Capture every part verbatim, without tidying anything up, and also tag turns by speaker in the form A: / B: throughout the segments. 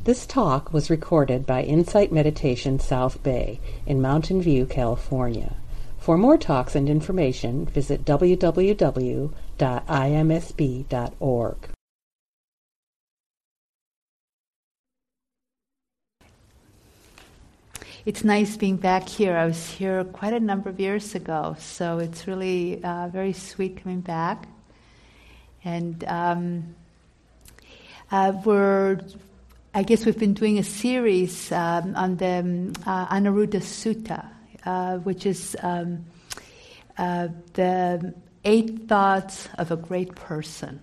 A: This talk was recorded by Insight Meditation South Bay in Mountain View, California. For more talks and information, visit w w w dot i m s b dot org.
B: It's nice being back here. I was here quite a number of years ago, so it's really uh, very sweet coming back. And um, uh, we're, I guess we've been doing a series um, on the um, uh, Anuruddha Sutta, uh, which is um, uh, the eight thoughts of a great person.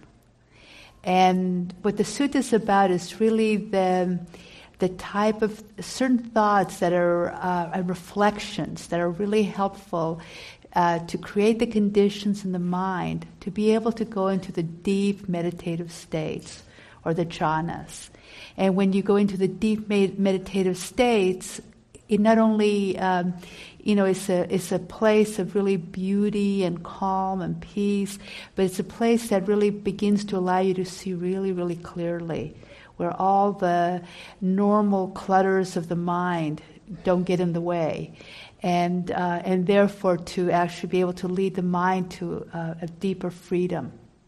B: And what the sutta is about is really the the type of certain thoughts that are uh, reflections that are really helpful uh, to create the conditions in the mind to be able to go into the deep meditative states or the jhanas. And when you go into the deep med- meditative states, it not only um, you know it's a it's a place of really beauty and calm and peace, but it's a place that really begins to allow you to see really, really clearly, where all the normal clutters of the mind don't get in the way, and uh, and therefore to actually be able to lead the mind to uh, a deeper freedom.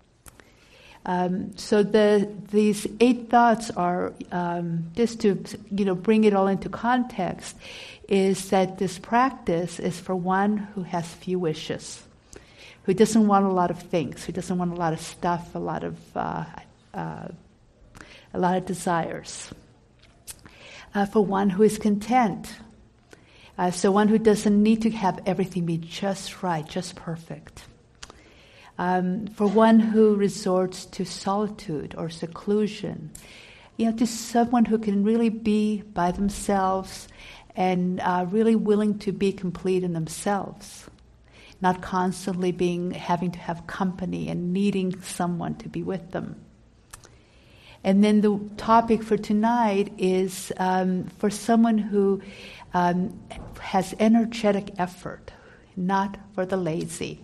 B: Um, so the these eight thoughts are um, just to you know bring it all into context, is that this practice is for one who has few wishes, who doesn't want a lot of things, who doesn't want a lot of stuff, a lot of uh, uh, a lot of desires. Uh, for one who is content. Uh, so one who doesn't need to have everything be just right, just perfect. Um, for one who resorts to solitude or seclusion. You know, to someone who can really be by themselves and uh, really willing to be complete in themselves. Not constantly being having to have company and needing someone to be with them. And then the topic for tonight is um, for someone who um, has energetic effort, not for the lazy.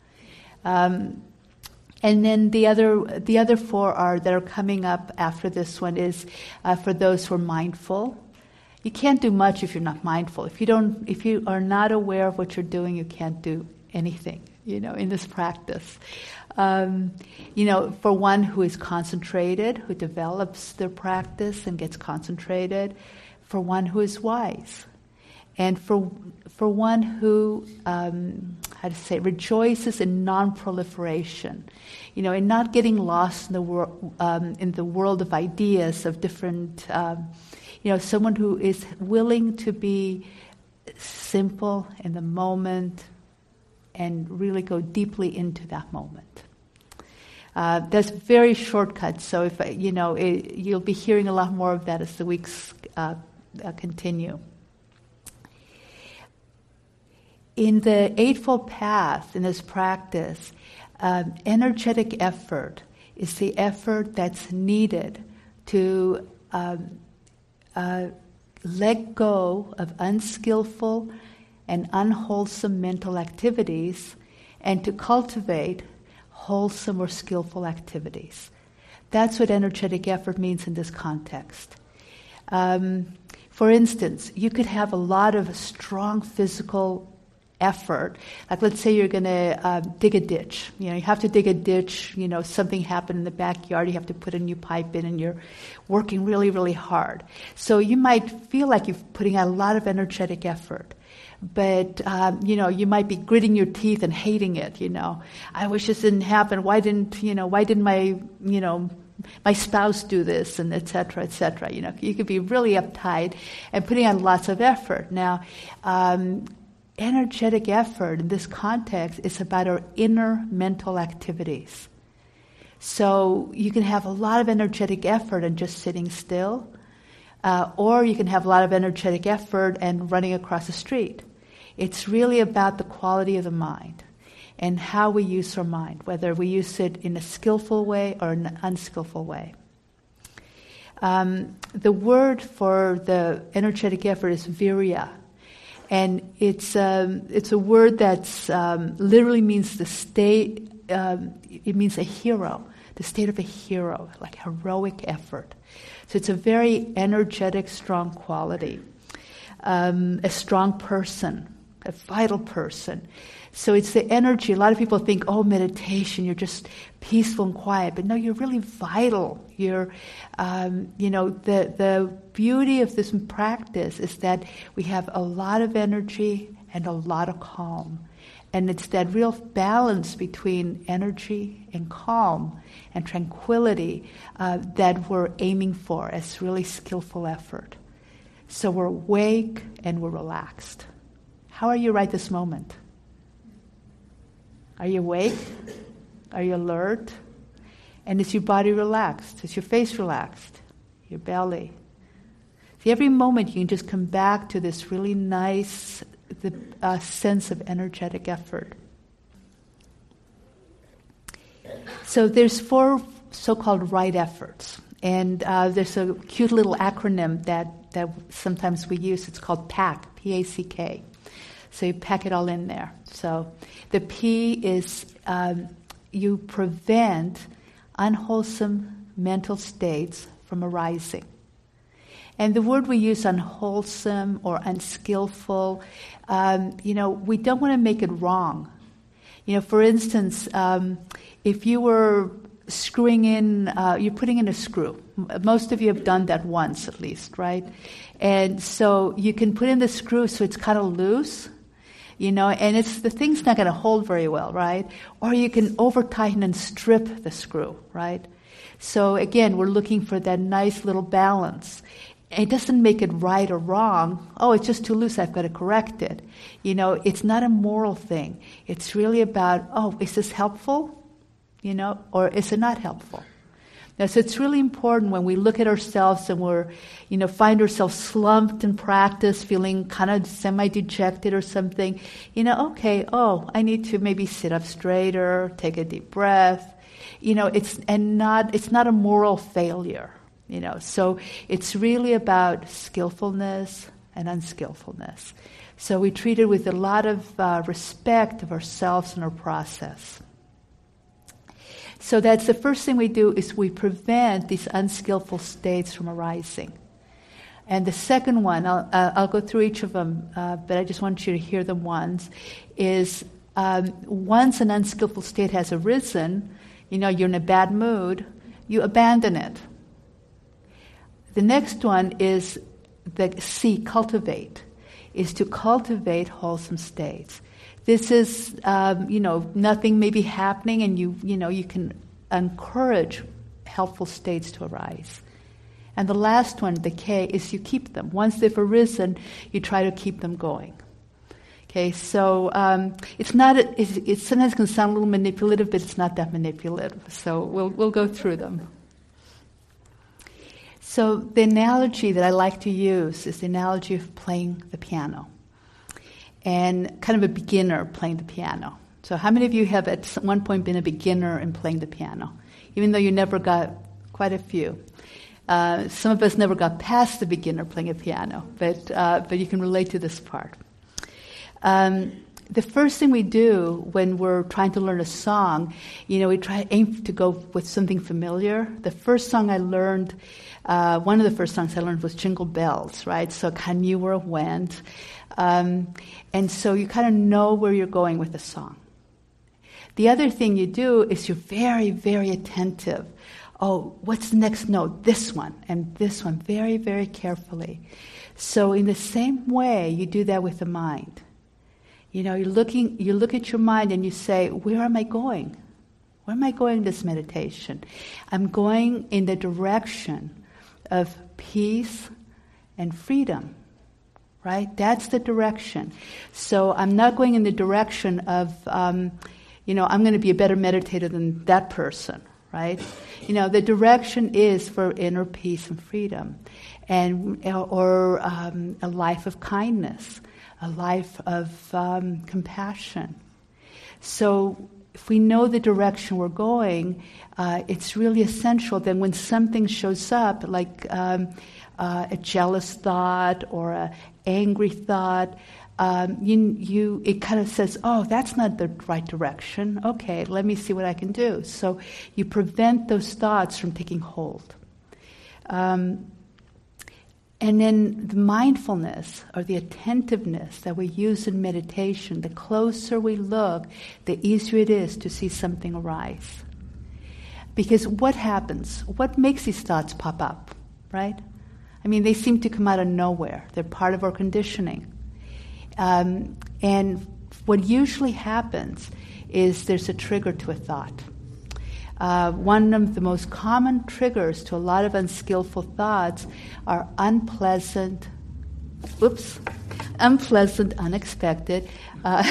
B: Um, and then the other the other four are that are coming up after this one is uh, for those who are mindful. You can't do much if you're not mindful. If you don't, if you are not aware of what you're doing, you can't do anything, you know, in this practice. Um, you know, for one who is concentrated, who develops their practice and gets concentrated, for one who is wise, and for for one who, um, how to say, rejoices in non-proliferation, you know, in not getting lost in the world, um, in the world of ideas of different, um, you know, someone who is willing to be simple in the moment and really go deeply into that moment. Uh, that's very shortcut, so if you know, it, you'll be hearing a lot more of that as the weeks uh, uh, continue. In the Eightfold Path, in this practice, um, energetic effort is the effort that's needed to um, uh, let go of unskillful and unwholesome mental activities and to cultivate wholesome or skillful activities. That's what energetic effort means in this context. Um, for instance, you could have a lot of strong physical effort. Like let's say you're going to uh, dig a ditch. You know, you have to dig a ditch, you know, something happened in the backyard, you have to put a new pipe in and you're working really, really hard. So you might feel like you're putting out a lot of energetic effort. But, um, you know, you might be gritting your teeth and hating it, you know. I wish this didn't happen. Why didn't, you know, why didn't my, you know, my spouse do this, and et cetera, et cetera. You know, you could be really uptight and putting on lots of effort. Now, um, energetic effort in this context is about our inner mental activities. So you can have a lot of energetic effort and just sitting still, uh, or you can have a lot of energetic effort and running across the street. It's really about the quality of the mind and how we use our mind, whether we use it in a skillful way or an unskillful way. Um, the word for the energetic effort is virya, and it's um, it's a word that's um, literally means the state. Um, it means a hero, the state of a hero, like heroic effort. So it's a very energetic, strong quality. Um, a strong person, a vital person. So it's the energy. A lot of people think, oh, meditation, you're just peaceful and quiet. But no, you're really vital. You're, um, you know, the, the beauty of this practice is that we have a lot of energy and a lot of calm. And it's that real balance between energy and calm and tranquility uh, that we're aiming for as really skillful effort. So we're awake and we're relaxed. How are you right this moment? Are you awake? Are you alert? And is your body relaxed? Is your face relaxed? Your belly? See, every moment you can just come back to this really nice the uh, sense of energetic effort. So there's four so-called right efforts. And uh, there's a cute little acronym that, that sometimes we use. It's called PACK, P A C K. So you pack it all in there. So the P is um, you prevent unwholesome mental states from arising. And the word we use, unwholesome or unskillful, um, you know, we don't want to make it wrong. You know, for instance, um, if you were screwing in, uh, you're putting in a screw. Most of you have done that once at least, right? And so you can put in the screw so it's kind of loose, you know, and it's the thing's not going to hold very well, right? Or you can over-tighten and strip the screw, right? So again, we're looking for that nice little balance. It doesn't make it right or wrong. Oh, it's just too loose, I've got to correct it. You know, it's not a moral thing. It's really about, oh, is this helpful? You know, or is it not helpful? Now, so it's really important when we look at ourselves and we're, you know, find ourselves slumped in practice, feeling kind of semi-dejected or something, you know, okay, oh, I need to maybe sit up straighter, take a deep breath. You know, it's, and not, it's not a moral failure. You know, so it's really about skillfulness and unskillfulness. So we treat it with a lot of uh, respect of ourselves and our process. So that's the first thing we do is we prevent these unskillful states from arising. And the second one, I'll, uh, I'll go through each of them, uh, but I just want you to hear them once, is um, once an unskillful state has arisen, you know, you're in a bad mood, you abandon it. The next one is the C, cultivate, is to cultivate wholesome states. This is, um, you know, nothing may be happening and you, you know, you can encourage helpful states to arise. And the last one, the K, is you keep them. Once they've arisen, you try to keep them going. Okay, so um, it's not, a, it's, it sometimes can sound a little manipulative, but it's not that manipulative. So we'll we'll go through them. So the analogy that I like to use is the analogy of playing the piano. And kind of a beginner playing the piano. So how many of you have at one point been a beginner in playing the piano? Even though you never got, quite a few. Uh, some of us never got past the beginner playing a piano, but uh, but you can relate to this part. Um, the first thing we do when we're trying to learn a song, you know, we try aim to go with something familiar. The first song I learned, uh, one of the first songs I learned was Jingle Bells, right? So I kind of knew where it went. Um, and so you kind of know where you're going with the song. The other thing you do is you're very, very attentive. Oh, what's the next note? This one and this one, very, very carefully. So in the same way, you do that with the mind. You know, you're looking, you look at your mind and you say, where am I going? Where am I going in this meditation? I'm going in the direction of peace and freedom. Right? That's the direction. So I'm not going in the direction of, um, you know, I'm going to be a better meditator than that person, right? You know, the direction is for inner peace and freedom, and or um, a life of kindness, a life of um, compassion. So if we know the direction we're going, uh, it's really essential that when something shows up, like um, uh, a jealous thought or a angry thought, um, you, you it kind of says, oh, that's not the right direction. Okay, let me see what I can do. So you prevent those thoughts from taking hold. Um, and then the mindfulness or the attentiveness that we use in meditation, the closer we look, the easier it is to see something arise. Because what happens? What makes these thoughts pop up, right? I mean, they seem to come out of nowhere. They're part of our conditioning. Um, and what usually happens is there's a trigger to a thought. Uh, one of the most common triggers to a lot of unskillful thoughts are unpleasant, oops, unpleasant, unexpected uh,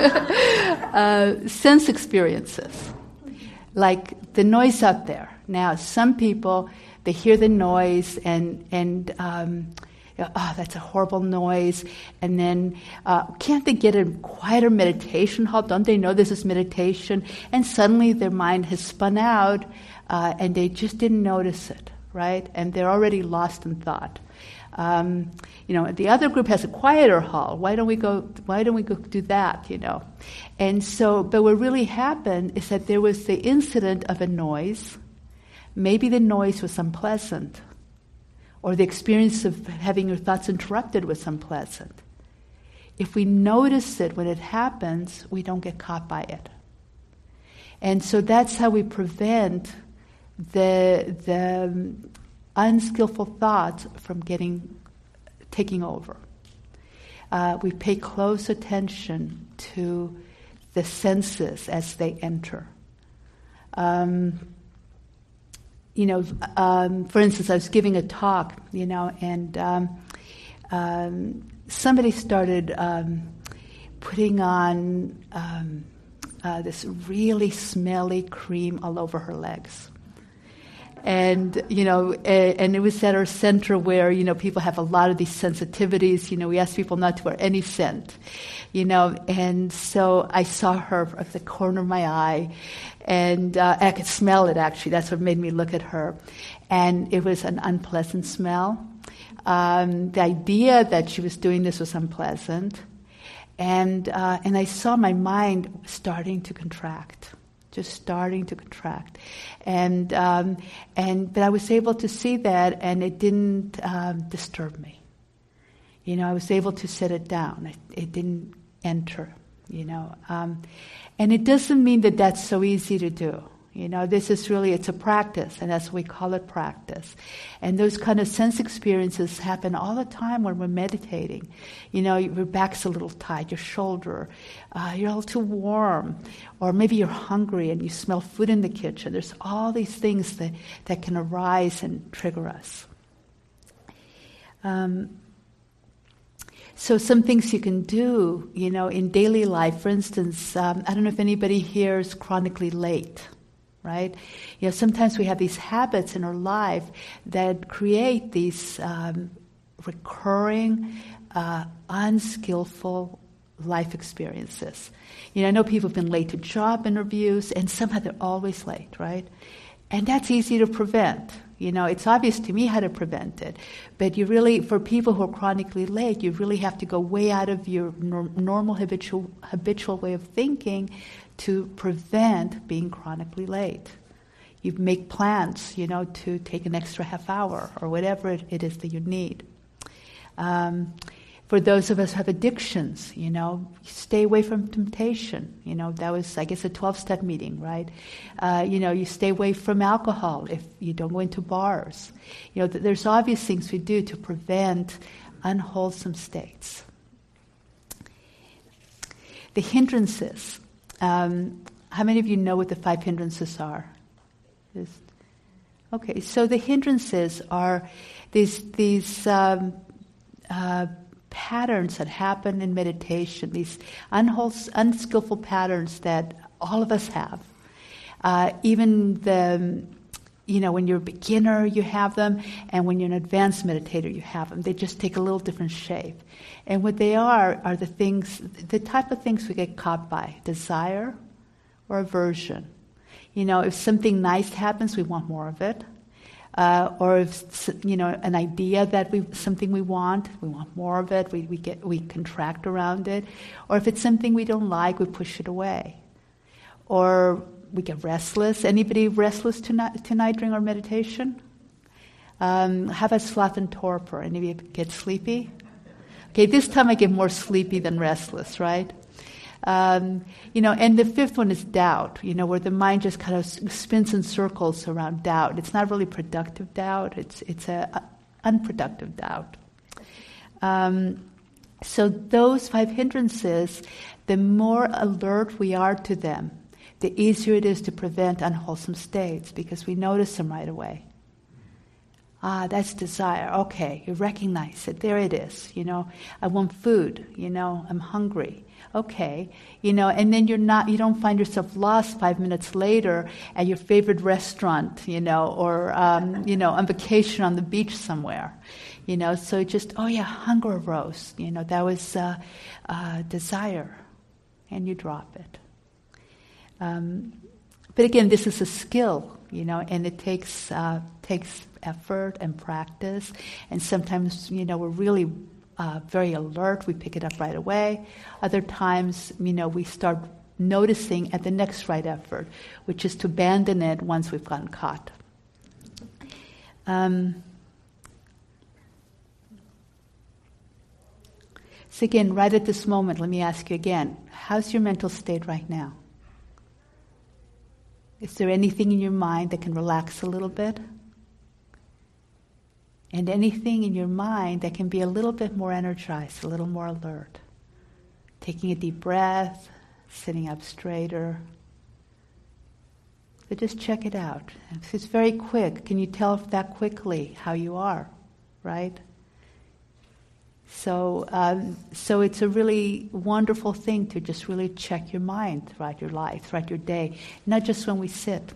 B: uh, sense experiences, like the noise out there. Now, some people, they hear the noise and and um, oh, that's a horrible noise, and then uh, can't they get a quieter meditation hall? Don't they know this is meditation? And suddenly their mind has spun out, uh, and they just didn't notice it, right? And they're already lost in thought. Um, you know, the other group has a quieter hall. Why don't we go? Why don't we go do that? You know, and so, but what really happened is that there was the incident of a noise. Maybe the noise was unpleasant, or the experience of having your thoughts interrupted was unpleasant. If we notice it when it happens, we don't get caught by it. And so that's how we prevent the the unskillful thoughts from getting taking over. Uh, we pay close attention to the senses as they enter. Um, You know, um, for instance, I was giving a talk, you know, and um, um, somebody started um, putting on um, uh, this really smelly cream all over her legs. And, you know, and it was at our center where, you know, people have a lot of these sensitivities. You know, we ask people not to wear any scent, you know, and so I saw her at the corner of my eye, and uh, I could smell it, actually. That's what made me look at her. And it was an unpleasant smell. Um, the idea that she was doing this was unpleasant. And, uh, and I saw my mind starting to contract. Just starting to contract, and um, and but I was able to see that, and it didn't um, disturb me. You know, I was able to set it down. It, it didn't enter. You know, um, and it doesn't mean that that's so easy to do. You know, this is really, it's a practice, and that's what we call it, practice. And those kind of sense experiences happen all the time when we're meditating. You know, your back's a little tight, your shoulder, uh, you're a little too warm, or maybe you're hungry and you smell food in the kitchen. There's all these things that, that can arise and trigger us. Um, So some things you can do, you know, in daily life. For instance, um, I don't know if anybody here is chronically late, right? You know, sometimes we have these habits in our life that create these um, recurring, uh, unskillful life experiences. You know, I know people have been late to job interviews, and somehow they're always late, right? And that's easy to prevent. You know, it's obvious to me how to prevent it. But you really, for people who are chronically late, you really have to go way out of your nor- normal habitual, habitual way of thinking to prevent being chronically late. You make plans, you know, to take an extra half hour or whatever it, it is that you need. Um, For those of us who have addictions, you know, stay away from temptation. You know, that was, I guess, a twelve-step meeting, right? Uh, you know, you stay away from alcohol if you don't go into bars. You know, th- there's obvious things we do to prevent unwholesome states. The hindrances. Um, how many of you know what the five hindrances are? Just, okay, so the hindrances are these these um, uh, patterns that happen in meditation, these unwholesome, unskillful patterns that all of us have. Uh, even the, you know, when you're a beginner, you have them, and when you're an advanced meditator, you have them. They just take a little different shape. And what they are are the things, the type of things we get caught by: desire or aversion. You know, if something nice happens, we want more of it. Uh, or if, you know, an idea that we, something we want, we want more of it, we, we get, we contract around it. Or if it's something we don't like, we push it away. Or we get restless. Anybody restless tonight, tonight during our meditation? Um, how about sloth and torpor? Anybody get sleepy? Okay, this time I get more sleepy than restless, right? Um, you know, and the fifth one is doubt, you know, where the mind just kind of spins in circles around doubt. It's not really productive doubt, it's it's a, a unproductive doubt. Um, so those five hindrances, the more alert we are to them, the easier it is to prevent unwholesome states, because we notice them right away. Ah, that's desire. Okay, you recognize it. There it is. You know, I want food. You know, I'm hungry. Okay, you know, and then you're not. You don't find yourself lost five minutes later at your favorite restaurant. You know, or um, you know, on vacation on the beach somewhere. You know, so just oh yeah, hunger arose. You know, that was uh, uh, desire, and you drop it. Um, but again, this is a skill. You know, and it takes uh, takes effort and practice, and sometimes, you know, we're really uh, very alert, we pick it up right away. Other times, you know, we start noticing at the next right effort, which is to abandon it once we've gotten caught. Um, so again, right at this moment, let me ask you again, how's your mental state right now? Is there anything in your mind that can relax a little bit? And anything in your mind that can be a little bit more energized, a little more alert. Taking a deep breath, sitting up straighter. So just check it out. If it's very quick, can you tell that quickly how you are, right? So, um, so it's a really wonderful thing to just really check your mind throughout your life, throughout your day, not just when we sit.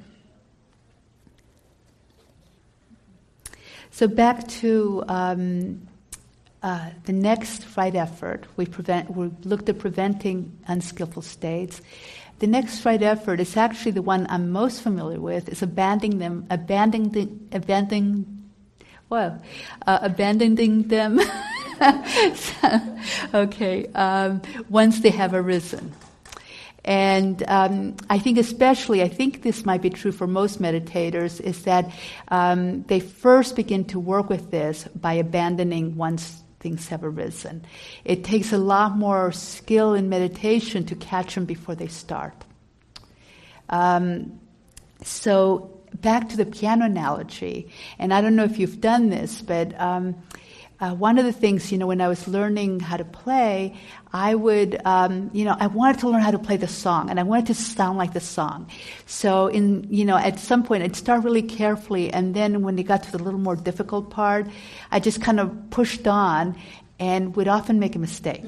B: So back to um, uh, the next right effort. We prevent. We looked at preventing unskillful states. The next right effort is actually the one I'm most familiar with. Is abandoning them, abandoning, abandoning, well, uh, abandoning them. so, okay, um, once they have arisen. And um, I think especially, I think this might be true for most meditators, is that um, they first begin to work with this by abandoning once things have arisen. It takes a lot more skill in meditation to catch them before they start. Um, so back to the piano analogy, and I don't know if you've done this, but um, Uh, one of the things, you know, when I was learning how to play, I would, um, you know, I wanted to learn how to play the song, and I wanted to sound like the song. So, in, you know, at some point, I'd start really carefully, and then when it got to the little more difficult part, I just kind of pushed on, and would often make a mistake.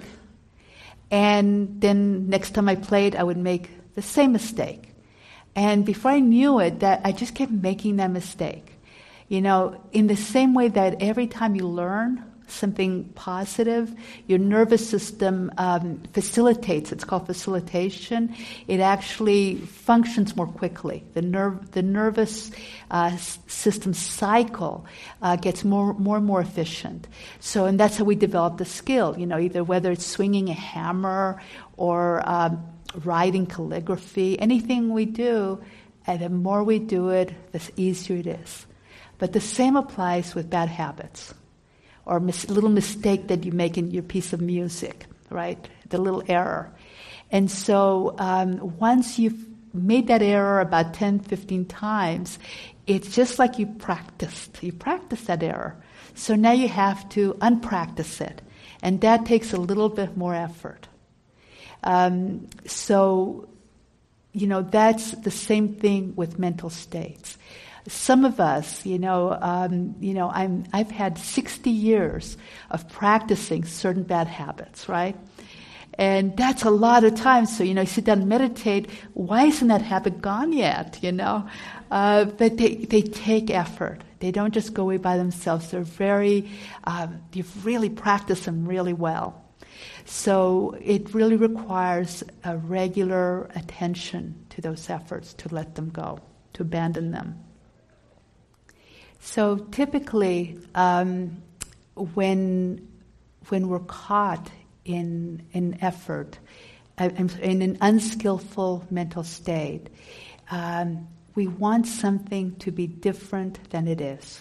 B: And then next time I played, I would make the same mistake. And before I knew it, that I just kept making that mistake. You know, in the same way that every time you learn something positive, your nervous system um, facilitates. It's called facilitation. It actually functions more quickly. The nerve, the nervous uh, system cycle uh, gets more, more and more efficient. So, and that's how we develop the skill. You know, either whether it's swinging a hammer or um, writing calligraphy, anything we do, and the more we do it, the easier it is. But the same applies with bad habits, or a mis- little mistake that you make in your piece of music, right? The little error. And so um, once you've made that error about ten, fifteen times, it's just like you practiced. You practiced that error. So now you have to unpractice it. And that takes a little bit more effort. Um, so, you know, that's the same thing with mental states. Some of us, you know, um, you know, I'm, I've had sixty years of practicing certain bad habits, right? And that's a lot of time. So, you know, you sit down and meditate. Why isn't that habit gone yet, you know? Uh, but they, they take effort. They don't just go away by themselves. They're very, um, you've really practiced them really well. So it really requires a regular attention to those efforts to let them go, to abandon them. So typically, um, when when we're caught in an effort, uh, in an unskillful mental state, um, we want something to be different than it is.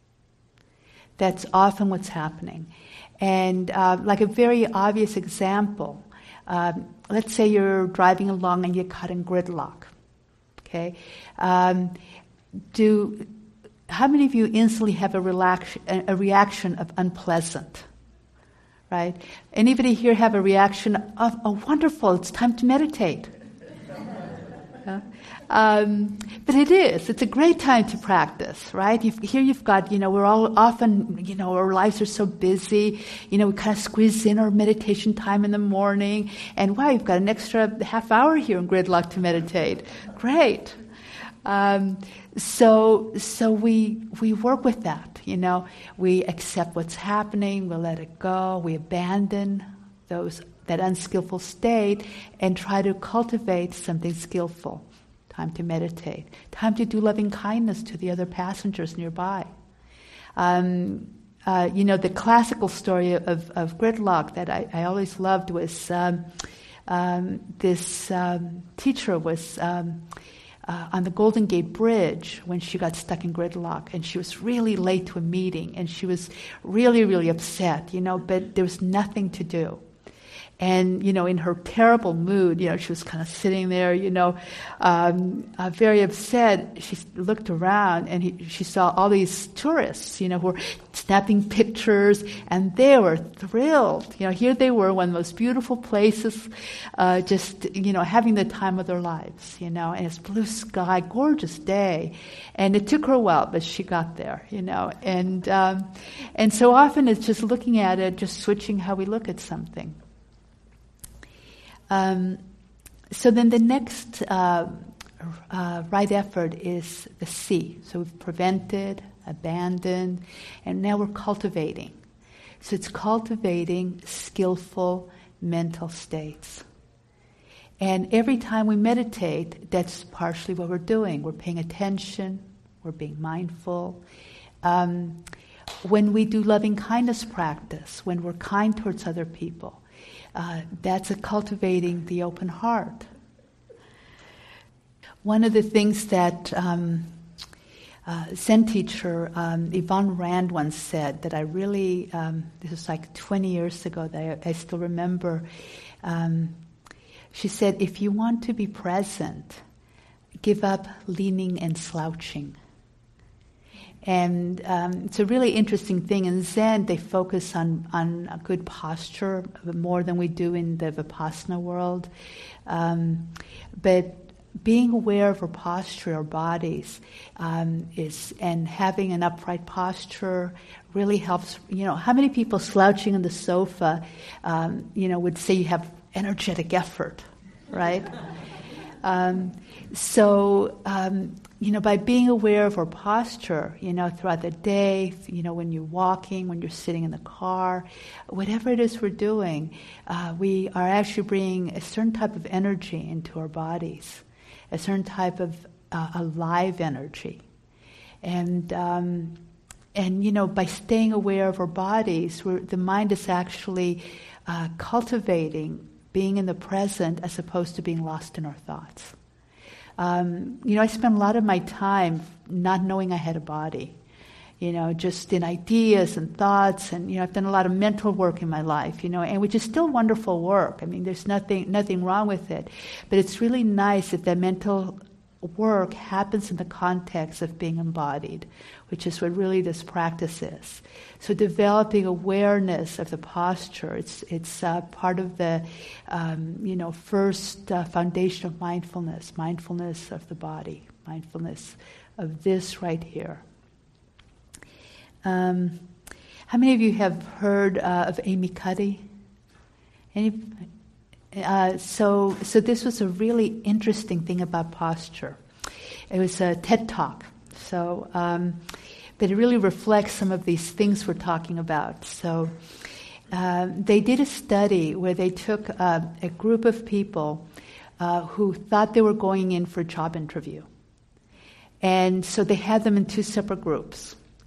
B: That's often what's happening. And uh, like a very obvious example, um, let's say you're driving along and you're caught in gridlock. Okay, um, do how many of you instantly have a, relax, a reaction of unpleasant? Right? Anybody here have a reaction of, oh, wonderful, it's time to meditate? Yeah. Um, but it is. It's a great time to practice, right? You've, here you've got, you know, we're all often, you know, our lives are so busy. You know, we kind of squeeze in our meditation time in the morning. And wow, you've got an extra half hour here in gridlock to meditate. Great. Um, so, so we, we work with that, you know. We accept what's happening. We let it go. We abandon those, that unskillful state and try to cultivate something skillful. Time to meditate. Time to do loving kindness to the other passengers nearby. Um, uh, you know, the classical story of, of gridlock that I, I always loved was um, um, this um, teacher was um, uh, on the Golden Gate Bridge when she got stuck in gridlock, and she was really late to a meeting, and she was really, really upset, you know, but there was nothing to do. And, you know, in her terrible mood, you know, she was kind of sitting there, you know, um, uh, very upset. She looked around and he, she saw all these tourists, you know, who were snapping pictures, and they were thrilled. You know, here they were, one of the most beautiful places, uh, just, you know, having the time of their lives, you know, and it's blue sky, gorgeous day. And it took her a while, but she got there, you know. And, um, and so often it's just looking at it, just switching how we look at something. Um, so then the next uh, uh, right effort is the C. So we've prevented, abandoned, and now we're cultivating. So it's cultivating skillful mental states. And every time we meditate, that's partially what we're doing. We're paying attention, we're being mindful. Um, when we do loving kindness practice, when we're kind towards other people, Uh, that's a cultivating the open heart. One of the things that um, uh, Zen teacher um, Yvonne Rand once said that I really, um, this was like twenty years ago that I, I still remember. Um, she said, if you want to be present, give up leaning and slouching. And um, it's a really interesting thing. In Zen, they focus on, on a good posture more than we do in the Vipassana world. Um, but being aware of our posture, our bodies, um, is and having an upright posture really helps. You know, how many people slouching on the sofa, um, you know, would say you have energetic effort, right? um, so. Um, You know, by being aware of our posture, you know, throughout the day, you know, when you're walking, when you're sitting in the car, whatever it is we're doing, uh, we are actually bringing a certain type of energy into our bodies, a certain type of uh, alive energy. And, um, and, you know, by staying aware of our bodies, we're, the mind is actually uh, cultivating being in the present as opposed to being lost in our thoughts. Um, you know, I spent a lot of my time not knowing I had a body, you know, just in ideas and thoughts, and, you know, I've done a lot of mental work in my life, you know, and which is still wonderful work. I mean, there's nothing nothing wrong with it, but it's really nice if that mental work happens in the context of being embodied, which is what really this practice is. So developing awareness of the posture, it's it's uh, part of the, um, you know, first uh, foundation of mindfulness, mindfulness of the body, mindfulness of this right here. Um, how many of you have heard uh, of Amy Cuddy? Any? Uh, so, so this was a really interesting thing about posture. It was a TED Talk. So, um, but it really reflects some of these things we're talking about. So, uh, they did a study where they took uh, a group of people uh, who thought they were going in for a job interview, and so they had them in two separate groups.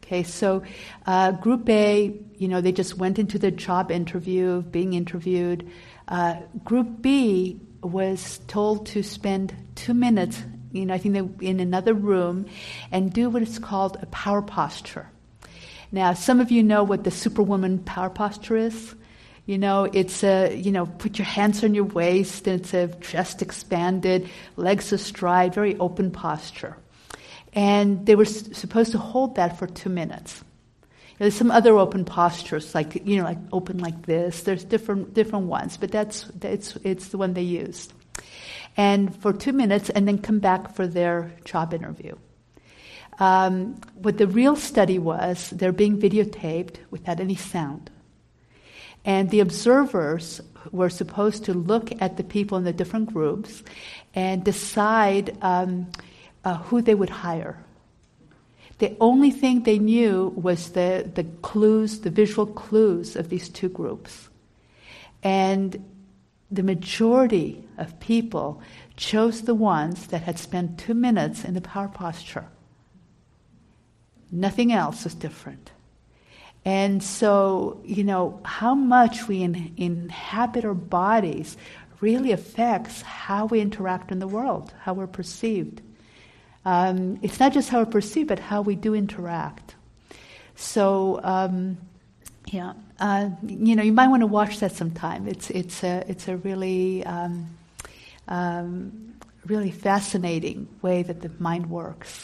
B: Okay, so uh, Group A, you know, they just went into the job interview, being interviewed. Uh, group B was told to spend two minutes, you know, I think they, in another room, and do what is called a power posture. Now, some of you know what the Superwoman power posture is. You know, it's a, you know, put your hands on your waist, and it's a chest expanded, legs astride, very open posture. And they were s- supposed to hold that for two minutes. There's some other open postures, like, you know, like open like this. There's different different ones, but that's it's it's the one they used. And for two minutes, and then come back for their job interview. Um, what the real study was, they're being videotaped without any sound. And the observers were supposed to look at the people in the different groups and decide um, uh, who they would hire. The only thing they knew was the, the clues, the visual clues of these two groups. And the majority of people chose the ones that had spent two minutes in the power posture. Nothing else was different. And so, you know, how much we in, inhabit our bodies really affects how we interact in the world, how we're perceived. Um, it's not just how we're perceived, but how we do interact. So, um, yeah, uh, you know, you might want to watch that sometime. It's it's a it's a really um, um, really fascinating way that the mind works.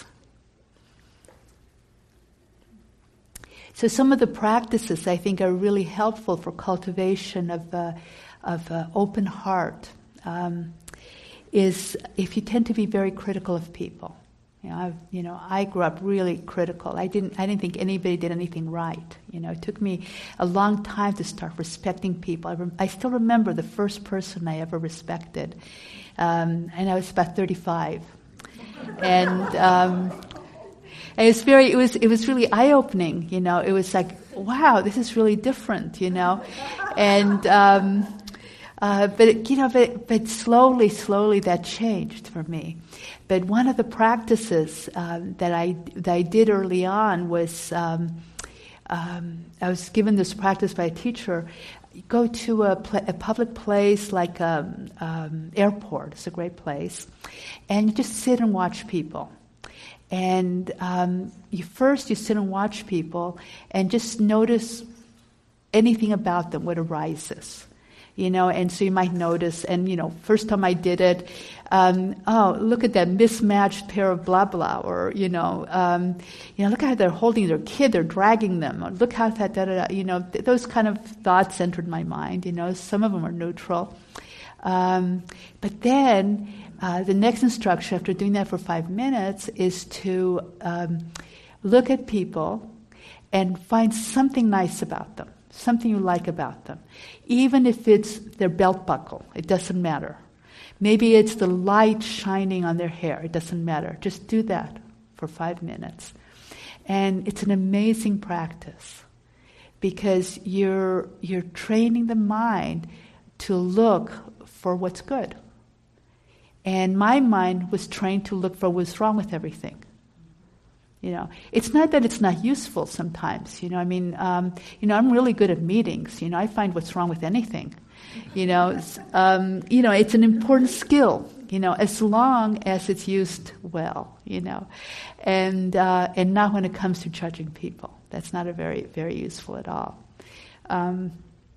B: So some of the practices I think are really helpful for cultivation of uh, of uh, open heart. Um, is if you tend to be very critical of people. You know, I've, you know, I grew up really critical. I didn't I didn't think anybody did anything right. You know, it took me a long time to start respecting people. I, rem- I still remember the first person I ever respected, um, and I was about thirty-five, and. Um, And it's very, it was, it was really eye-opening, you know. It was like, wow, this is really different, you know. And, um, uh, but it, you know, but, but slowly, slowly that changed for me. But one of the practices um, that I that I did early on was, um, um, I was given this practice by a teacher. You go to a, pl- a public place like um, um, airport. It's a great place, and you just sit and watch people. And um, you first you sit and watch people and just notice anything about them, what arises, you know. And so you might notice, and you know, first time I did it, um, oh, look at that mismatched pair of blah blah, or you know, um, you know, look how they're holding their kid, they're dragging them, or look how that, da, da, da, you know, th- those kind of thoughts entered my mind. You know, some of them are neutral, um, but then. Uh, the next instruction, after doing that for five minutes, is to um, look at people and find something nice about them, something you like about them. Even if it's their belt buckle, it doesn't matter. Maybe it's the light shining on their hair, it doesn't matter. Just do that for five minutes. And it's an amazing practice because you're you're training the mind to look for what's good. And my mind was trained to look for what's wrong with everything. You know, it's not that it's not useful sometimes. You know, I mean, um, you know, I'm really good at meetings. You know, I find what's wrong with anything. You know, it's, um, you know, it's an important skill. You know, as long as it's used well. You know, and uh, and not when it comes to judging people. That's not a very very useful at all. Um,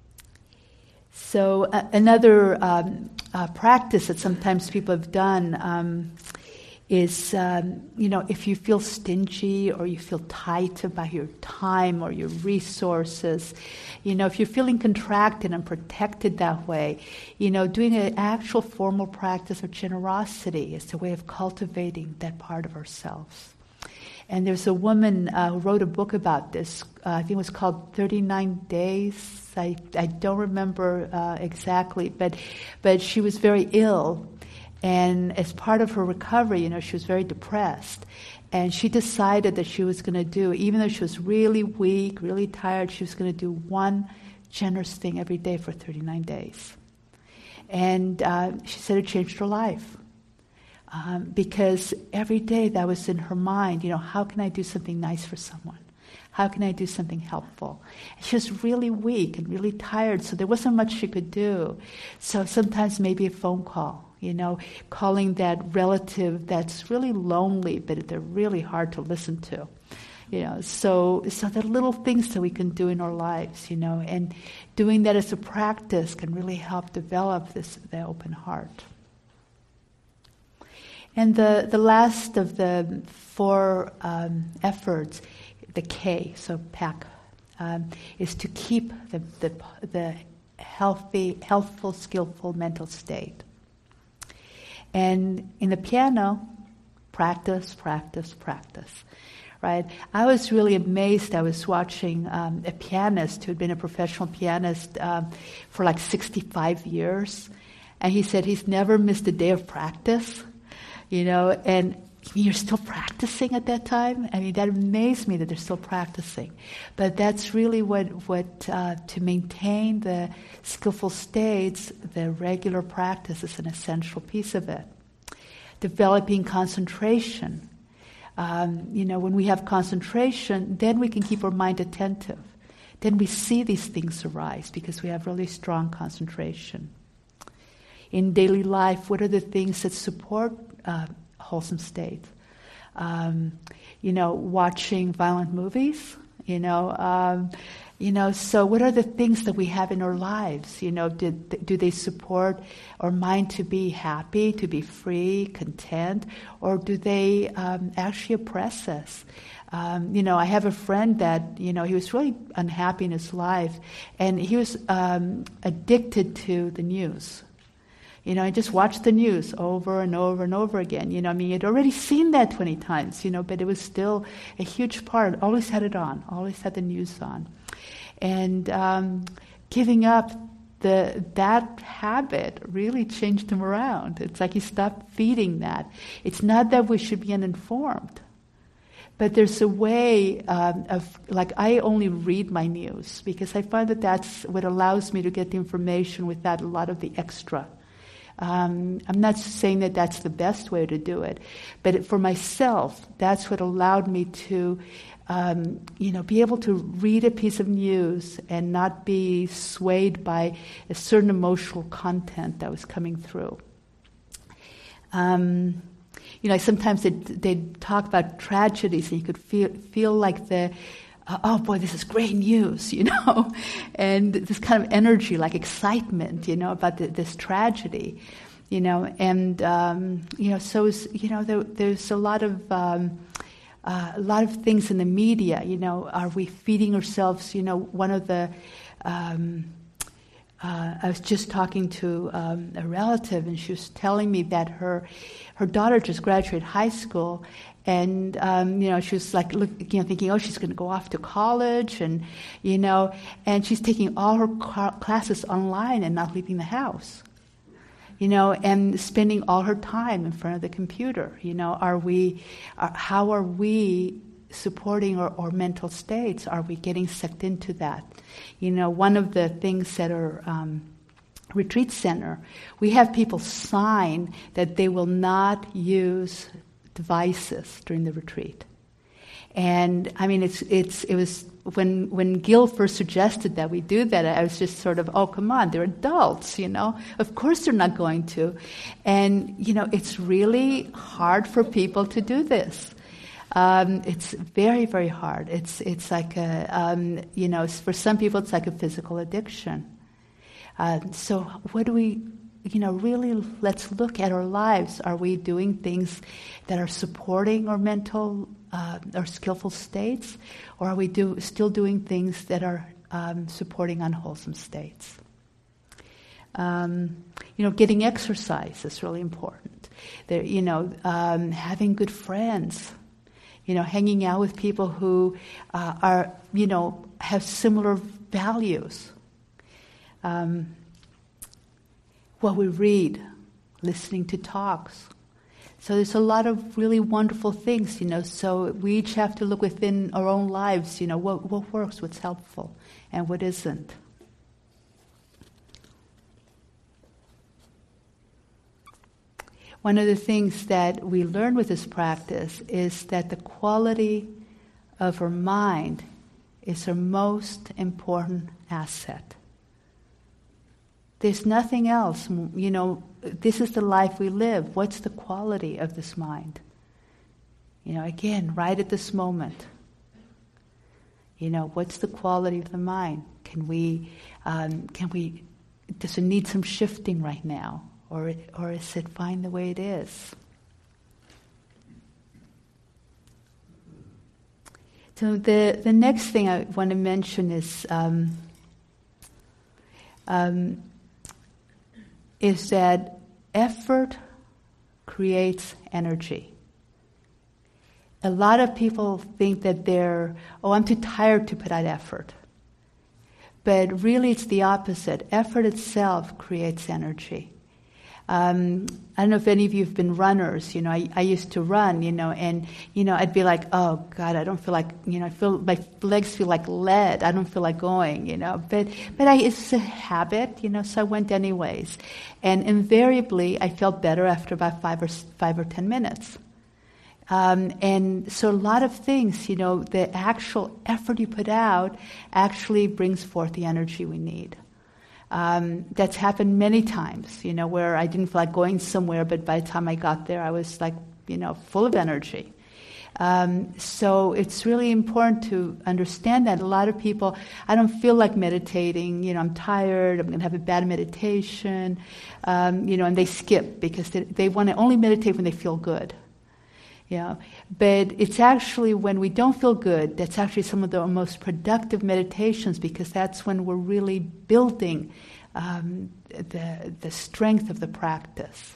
B: So uh, another um, uh, practice that sometimes people have done um, is, um, you know, if you feel stingy or you feel tight about your time or your resources, you know, if you're feeling contracted and protected that way, you know, doing an actual formal practice of generosity is a way of cultivating that part of ourselves. And there's a woman uh, who wrote a book about this. Uh, I think it was called thirty-nine days. I, I don't remember uh, exactly, but but she was very ill. And as part of her recovery, you know, she was very depressed. And she decided that she was going to do, even though she was really weak, really tired, she was going to do one generous thing every day for thirty-nine days. And uh, she said it changed her life. Um, because every day that was in her mind, you know, how can I do something nice for someone? How can I do something helpful? And she was really weak and really tired, so there wasn't much she could do. So sometimes maybe a phone call, you know, calling that relative that's really lonely, but they're really hard to listen to. You know, so so the little things that we can do in our lives, you know, and doing that as a practice can really help develop this the open heart. And the, the last of the four um, efforts, the K, so P A C, um, is to keep the, the the healthy, healthful, skillful mental state. And in the piano, practice, practice, practice. Right? I was really amazed. I was watching um, a pianist who had been a professional pianist um, for like sixty-five years. And he said he's never missed a day of practice, you know, and you're still practicing at that time? I mean, that amazed me that they're still practicing. But that's really what, what uh, to maintain the skillful states, the regular practice is an essential piece of it. Developing concentration. Um, you know, when we have concentration, then we can keep our mind attentive. Then we see these things arise because we have really strong concentration. In daily life, what are the things that support uh, wholesome state? Um, you know, watching violent movies, you know, um, you know, so what are the things that we have in our lives? You know, do, do they support our mind to be happy, to be free, content, or do they um, actually oppress us? Um, you know, I have a friend that, you know, he was really unhappy in his life, and he was um, addicted to the news. You know, I just watched the news over and over and over again. You know, I mean, you'd already seen that twenty times, you know, but it was still a huge part. Always had it on, always had the news on. And um, giving up the that habit really changed him around. It's like he stopped feeding that. It's not that we should be uninformed, but there's a way um, of, like, I only read my news because I find that that's what allows me to get the information without a lot of the extra. Um, I'm not saying that that's the best way to do it, but for myself, that's what allowed me to, um, you know, be able to read a piece of news and not be swayed by a certain emotional content that was coming through. Um, you know, sometimes they'd, they'd talk about tragedies, and you could feel feel like the Uh, oh boy, this is great news, you know, and this kind of energy, like excitement, you know, about the, this tragedy, you know, and um, you know, so is, you know, there, there's a lot of um, uh, a lot of things in the media, you know. Are we feeding ourselves? You know, one of the um, uh, I was just talking to um, a relative, and she was telling me that her her daughter just graduated high school. And, um, you know, she was like, look, you know, thinking, oh, she's going to go off to college, and, you know, and she's taking all her ca- classes online and not leaving the house, you know, and spending all her time in front of the computer. You know, are we, are, how are we supporting our, our mental states? Are we getting sucked into that? You know, one of the things at our um, retreat center, we have people sign that they will not use devices during the retreat. And I mean, it's it's it was when when Gil first suggested that we do that, I was just sort of, oh, come on, they're adults, you know, of course they're not going to. And you know, it's really hard for people to do this. Um, it's very, very hard. It's it's like a um, you know, for some people it's like a physical addiction. Uh, so what do we? You know, really, let's look at our lives. Are we doing things that are supporting our mental, uh, our skillful states, or are we do, still doing things that are um, supporting unwholesome states? Um, you know, getting exercise is really important. There, you know, um, having good friends. You know, hanging out with people who uh, are, you know, have similar values. Um, What we read, listening to talks. So there's a lot of really wonderful things, you know, so we each have to look within our own lives, you know, what, what works, what's helpful, and what isn't. One of the things that we learn with this practice is that the quality of our mind is our most important asset. There's nothing else. You know, this is the life we live. What's the quality of this mind? You know, again, right at this moment. You know, what's the quality of the mind? Can we, um, can we, does it need some shifting right now? Or, or is it fine the way it is? So the, the next thing I want to mention is um, um, is that effort creates energy. A lot of people think that they're, oh, I'm too tired to put out effort. But really it's the opposite. Effort itself creates energy. Um, I don't know if any of you have been runners. You know, I, I used to run, you know, and, you know, I'd be like, oh, God, I don't feel like, you know, I feel, my legs feel like lead. I don't feel like going, you know. But, but I, it's a habit, you know, so I went anyways. And invariably, I felt better after about five or, five or ten minutes. Um, and so a lot of things, you know, the actual effort you put out actually brings forth the energy we need. Um, that's happened many times, you know, where I didn't feel like going somewhere, but by the time I got there, I was like, you know, full of energy. Um, so it's really important to understand that. A lot of people, I don't feel like meditating, you know, I'm tired, I'm going to have a bad meditation, um, you know, and they skip because they, they want to only meditate when they feel good. Yeah, but it's actually when we don't feel good, that's actually some of the most productive meditations, because that's when we're really building um, the the strength of the practice.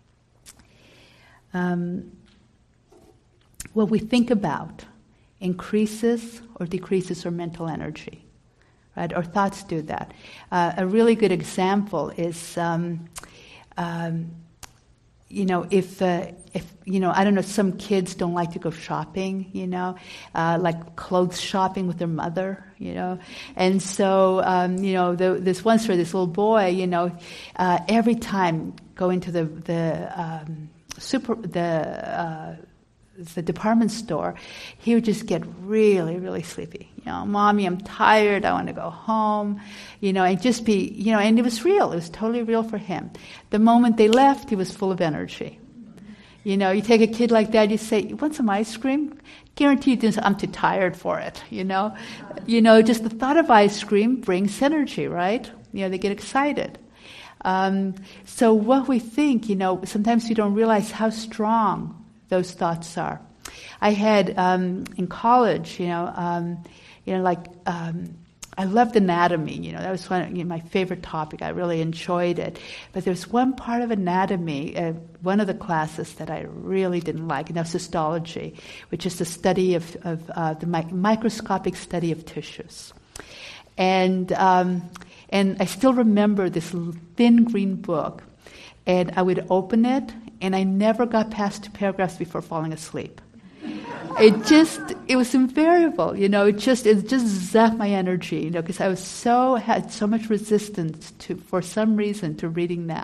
B: Um, what we think about increases or decreases our mental energy, right? Our thoughts do that. Uh, a really good example is, um, um, you know, if uh, if you know, I don't know, some kids don't like to go shopping, you know, uh, like clothes shopping with their mother, you know, and so um, you know, the, this one story, this little boy, you know, uh, every time going to the the um, super the. Uh, the department store, he would just get really, really sleepy. You know, Mommy, I'm tired, I want to go home. You know, and just be, you know, and it was real. It was totally real for him. The moment they left, he was full of energy. You know, you take a kid like that, you say, you want some ice cream? Guarantee you, I'm too tired for it, you know? You know, just the thought of ice cream brings energy, right? You know, they get excited. Um, so what we think, you know, sometimes we don't realize how strong those thoughts are. I had um, in college, you know, um, you know, like um, I loved anatomy. You know, that was one, you know, my favorite topic. I really enjoyed it. But there was one part of anatomy, uh, one of the classes that I really didn't like, and that was histology, which is the study of, of uh, the mi- microscopic study of tissues. And um, and I still remember this thin green book, and I would open it. And I never got past two paragraphs before falling asleep. It just, it was invariable, you know, it just, it just zapped my energy, you know, because I was so, had so much resistance to, for some reason, to reading that.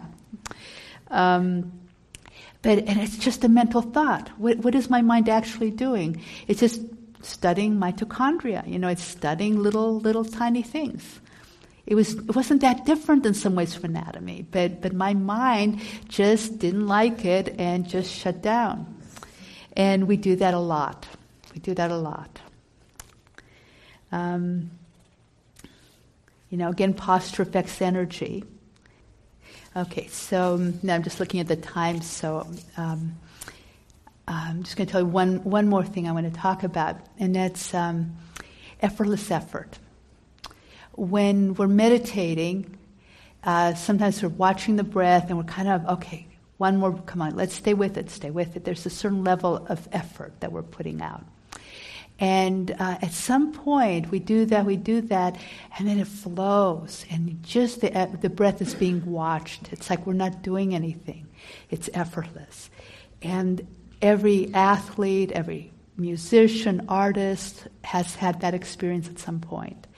B: Um, but, and it's just a mental thought. What, what is my mind actually doing? It's just studying mitochondria, you know, it's studying little, little tiny things. It was it wasn't that different in some ways from anatomy, but but my mind just didn't like it and just shut down. And we do that a lot. We do that a lot. Um, you know, again, posture affects energy. Okay, so now I'm just looking at the time, so um, I'm just going to tell you one, one more thing I want to talk about, and that's um, effortless effort. When we're meditating, uh, sometimes we're watching the breath and we're kind of, okay, one more, come on, let's stay with it, stay with it. There's a certain level of effort that we're putting out. And uh, at some point, we do that, we do that, and then it flows. And just the, uh, the breath is being watched. It's like we're not doing anything. It's effortless. And every athlete, every musician, artist has had that experience at some point.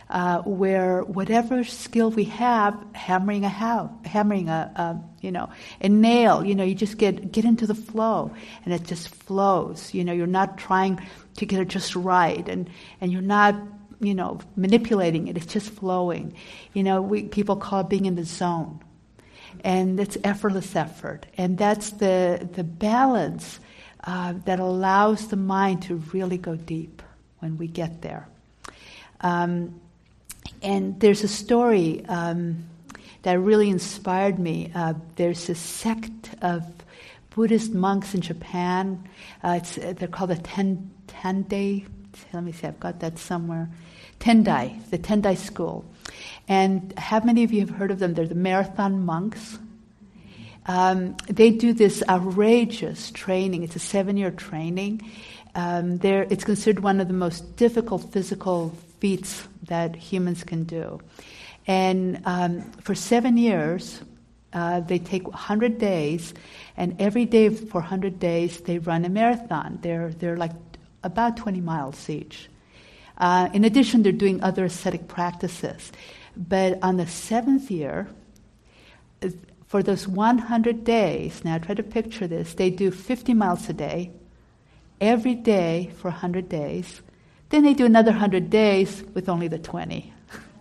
B: uh, where whatever skill we have, hammering a house, hammering a, a you know a nail, you know, you just get get into the flow, and it just flows. You know, you're not trying to get it just right, and and you're not you know manipulating it. It's just flowing. You know, we people call it being in the zone, and it's effortless effort, and that's the the balance uh, that allows the mind to really go deep when we get there. Um, and there's a story um, that really inspired me. Uh, there's a sect of Buddhist monks in Japan. Uh, it's, they're called the ten, Tendai. Let me see, I've got that somewhere. Tendai, the Tendai school. And how many of you have heard of them? They're the marathon monks. Um, they do this outrageous training. It's a seven-year training. Um, it's considered one of the most difficult physical feats that humans can do. And um, for seven years, uh, they take one hundred days, and every day for one hundred days, they run a marathon. They're, they're like about twenty miles each. Uh, in addition, they're doing other ascetic practices. But on the seventh year, for those one hundred days, now try to picture this, they do fifty miles a day, every day for one hundred days. Then they do another one hundred days with only the twenty.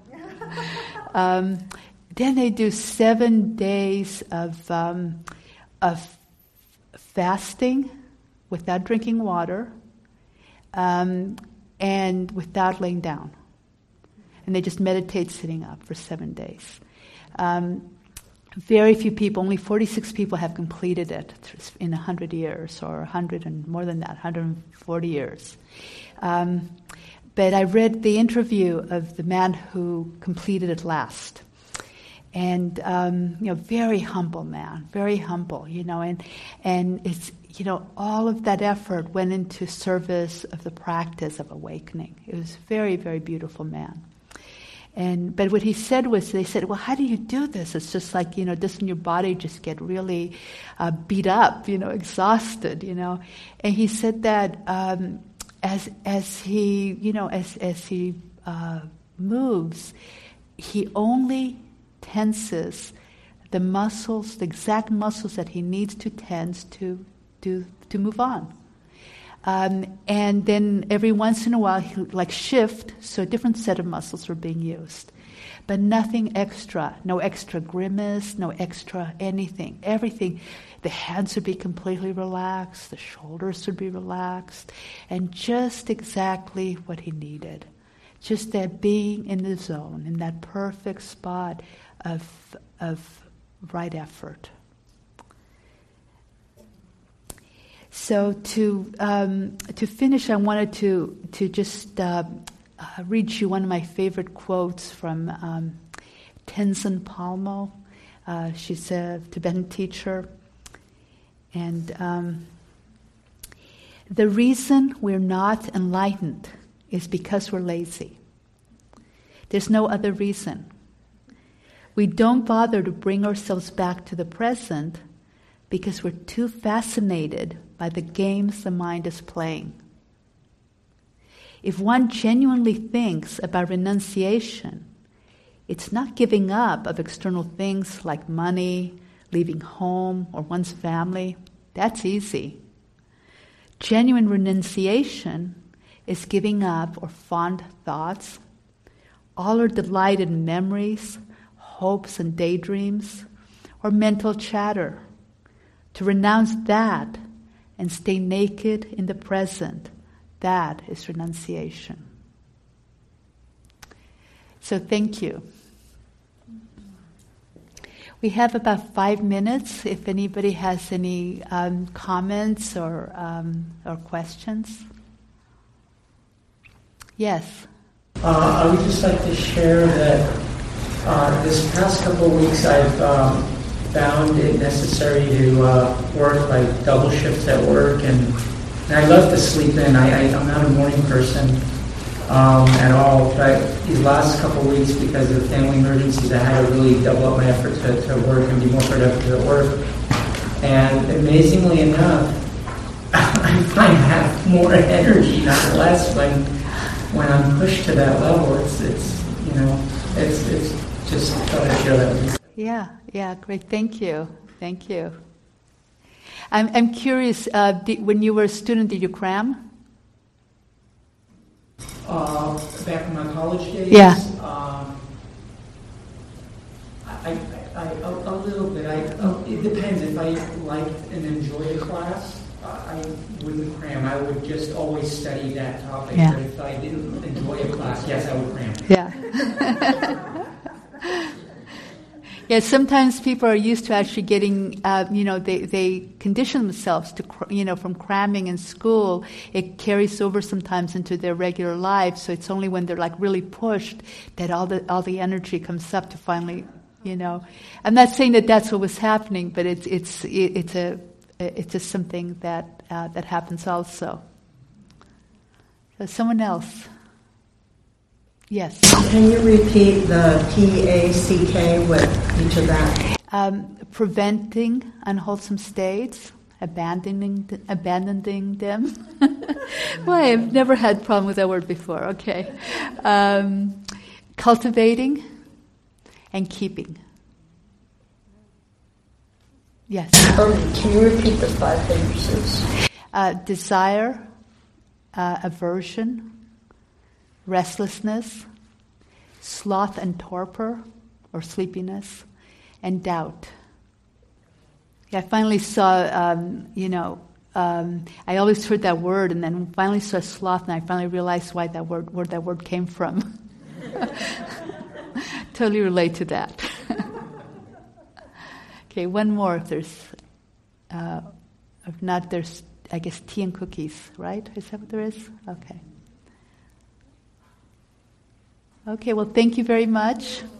B: um, then they do seven days of, um, of fasting without drinking water um, and without laying down. And they just meditate sitting up for seven days. Um, Very few people, only forty-six people have completed it in one hundred years, or one hundred and more than that, one hundred forty years. Um, but I read the interview of the man who completed it last. And, um, you know, very humble man, very humble, you know, and, and it's, you know, all of that effort went into service of the practice of awakening. It was a very, very beautiful man. And but what he said was, they said, well, how do you do this? It's just like, you know, doesn't your body just get really uh, beat up, you know, exhausted, you know? And he said that um, as as he, you know, as as he uh, moves, he only tenses the muscles, the exact muscles that he needs to tense to to to move on. Um, and then every once in a while, he would like shift, so a different set of muscles were being used. But nothing extra, no extra grimace, no extra anything. Everything, the hands would be completely relaxed, the shoulders would be relaxed, and just exactly what he needed. Just that being in the zone, in that perfect spot of, of right effort. So to um, to finish, I wanted to to just uh, uh, read you one of my favorite quotes from um, Tenzin Palmo. Uh, she's a Tibetan teacher, and um, the reason we're not enlightened is because we're lazy. There's no other reason. We don't bother to bring ourselves back to the present because we're too fascinated by the games the mind is playing. If one genuinely thinks about renunciation, it's not giving up of external things like money, leaving home, or one's family. That's easy. Genuine renunciation is giving up or fond thoughts, all our delight in memories, hopes and daydreams, or mental chatter. To renounce that and stay naked in the present, that is renunciation. So thank you. We have about five minutes if anybody has any um, comments or um, or questions. Yes?
C: Uh, I would just like to share that uh, this past couple of weeks I've um, found it necessary to uh, work like double shifts at work, and, and I love to sleep in. I, I, I'm not a morning person um, at all, but these last couple of weeks, because of family emergencies, I had to really double up my effort to, to work and be more productive at work. And amazingly enough, I find I have more energy, not less, when when I'm pushed to that level. It's it's you know, it's, it's just thought I'd share that with you.
B: Yeah, yeah, great. Thank you. Thank you. I'm, I'm curious, uh, did, when you were a student, did you cram?
C: Uh, back in my college days?
B: Yeah.
C: Um, I, I, I, a, a little bit. I, uh, it depends. If I liked and enjoyed a class, I wouldn't cram. I would just always study that topic.
B: Yeah.
C: But if I didn't enjoy a class, yes, I would cram.
B: Yeah. Yeah, sometimes people are used to actually getting, uh, you know, they, they condition themselves to, cr- you know, from cramming in school. It carries over sometimes into their regular lives. So it's only when they're like really pushed that all the all the energy comes up to finally, you know. I'm not saying that that's what was happening, but it's it's it's a it's just something that uh, that happens also. So someone else. Yes.
D: Can you repeat the P A C K with each of that?
B: Um, preventing unwholesome states, abandoning abandoning them. Why, I've never had a problem with that word before. Okay. Um, cultivating and keeping. Yes.
E: Um, can you repeat the five hindrances?
B: Uh, desire, uh, aversion, restlessness, sloth and torpor, or sleepiness, and doubt. Yeah, I finally saw, um, you know, um, I always heard that word, and then finally saw sloth, and I finally realized why that word, where that word came from. Totally relate to that. Okay, one more. If there's, uh, if not, there's, I guess, tea and cookies, right? Is that what there is? Okay. Okay, well, thank you very much.